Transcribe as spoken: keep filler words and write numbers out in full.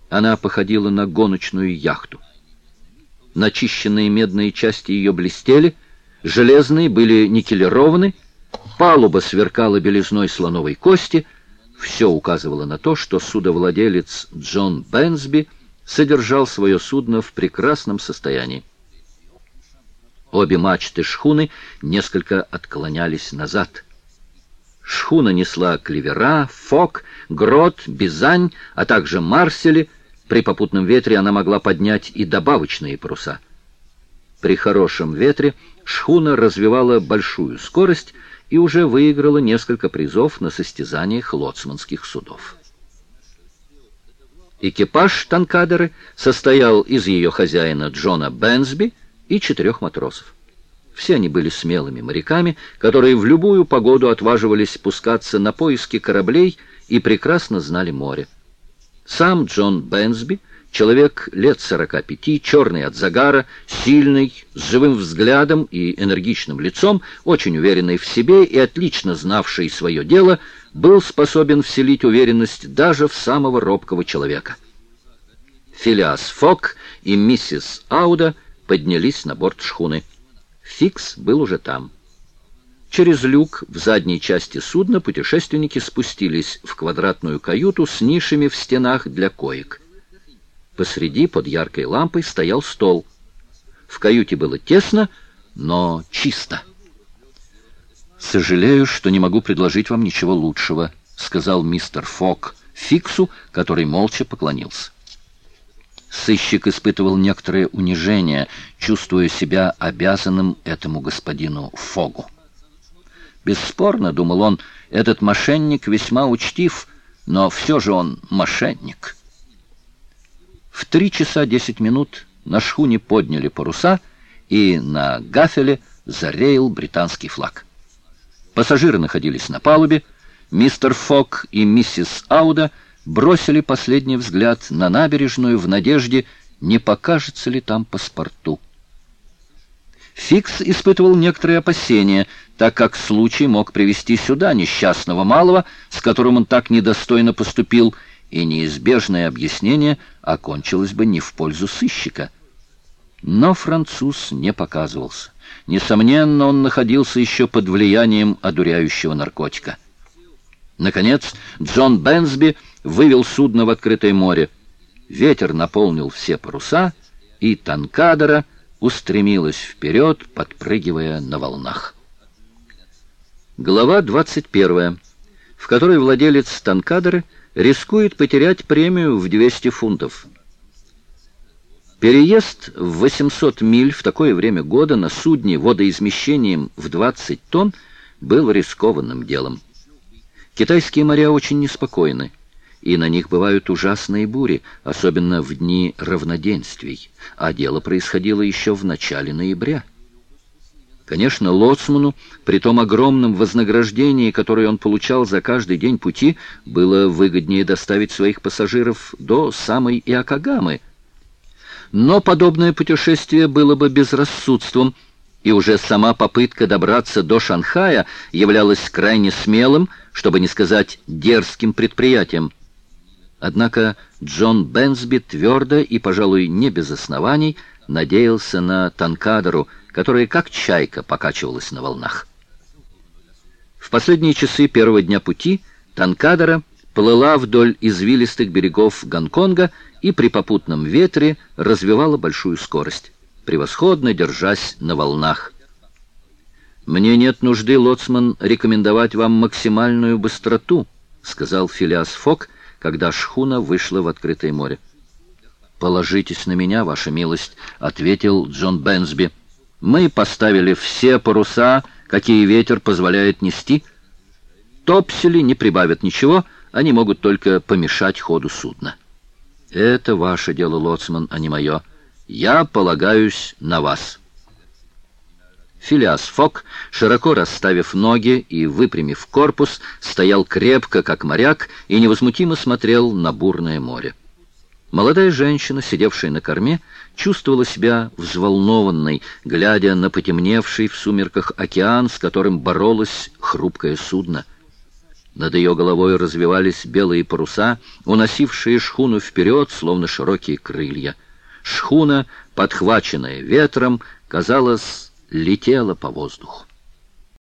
Она походила на гоночную яхту. Начищенные медные части ее блестели, железные были никелированы, палуба сверкала белизной слоновой кости. Все указывало на то, что судовладелец Джон Бэнсби содержал свое судно в прекрасном состоянии. Обе мачты шхуны несколько отклонялись назад. Шхуна несла клевера, фок, грот, бизань, а также марсели. При попутном ветре она могла поднять и добавочные паруса. При хорошем ветре шхуна развивала большую скорость и уже выиграла несколько призов на состязаниях лоцманских судов. Экипаж Танкадеры состоял из ее хозяина Джона Бэнсби и четырех матросов. Все они были смелыми моряками, которые в любую погоду отваживались спускаться на поиски кораблей и прекрасно знали море. Сам Джон Бэнсби, человек лет сорока пяти, черный от загара, сильный, с живым взглядом и энергичным лицом, очень уверенный в себе и отлично знавший свое дело, был способен вселить уверенность даже в самого робкого человека. Филиас Фок и миссис Ауда поднялись на борт шхуны. Фикс был уже там. Через люк в задней части судна путешественники спустились в квадратную каюту с нишами в стенах для коек. Посреди под яркой лампой стоял стол. В каюте было тесно, но чисто. «Сожалею, что не могу предложить вам ничего лучшего», — сказал мистер Фок Фиксу, который молча поклонился. Сыщик испытывал некоторое унижение, чувствуя себя обязанным этому господину Фогу. Бесспорно, думал он, этот мошенник весьма учтив, но все же он мошенник. В три часа десять минут на шхуне подняли паруса, и на гафеле зареял британский флаг. Пассажиры находились на палубе. Мистер Фок и миссис Ауда бросили последний взгляд на набережную в надежде, не покажется ли там паспорту. Фикс испытывал некоторые опасения, так как случай мог привести сюда несчастного малого, с которым он так недостойно поступил, и неизбежное объяснение окончилось бы не в пользу сыщика. Но француз не показывался. Несомненно, он находился еще под влиянием одуряющего наркотика. Наконец, Джон Бэнсби вывел судно в открытое море. Ветер наполнил все паруса, и Танкадера устремилась вперед, подпрыгивая на волнах. Глава двадцать первая, в которой владелец Танкадеры рискует потерять премию в двести фунтов. Переезд в восемьсот миль в такое время года на судне водоизмещением в двадцать тонн был рискованным делом. Китайские моря очень неспокойны, и на них бывают ужасные бури, особенно в дни равноденствий, а дело происходило еще в начале ноября. Конечно, лоцману, при том огромном вознаграждении, которое он получал за каждый день пути, было выгоднее доставить своих пассажиров до самой Иокогамы. Но подобное путешествие было бы безрассудством, и уже сама попытка добраться до Шанхая являлась крайне смелым, чтобы не сказать дерзким предприятием. Однако Джон Бэнсби твердо и, пожалуй, не без оснований надеялся на Танкадеру, которая как чайка покачивалась на волнах. В последние часы первого дня пути Танкадера плыла вдоль извилистых берегов Гонконга и при попутном ветре развивала большую скорость, превосходно держась на волнах. «Мне нет нужды, лоцман, рекомендовать вам максимальную быстроту», — сказал Филиас Фок, когда шхуна вышла в открытое море. «Положитесь на меня, ваша милость», — ответил Джон Бэнсби. «Мы поставили все паруса, какие ветер позволяет нести. Топсели не прибавят ничего, они могут только помешать ходу судна». «Это ваше дело, лоцман, а не мое. Я полагаюсь на вас». Филиас Фок, широко расставив ноги и выпрямив корпус, стоял крепко, как моряк, и невозмутимо смотрел на бурное море. Молодая женщина, сидевшая на корме, чувствовала себя взволнованной, глядя на потемневший в сумерках океан, с которым боролось хрупкое судно. Над ее головой развивались белые паруса, уносившие шхуну вперед, словно широкие крылья. Шхуна, подхваченная ветром, казалось, летела по воздуху.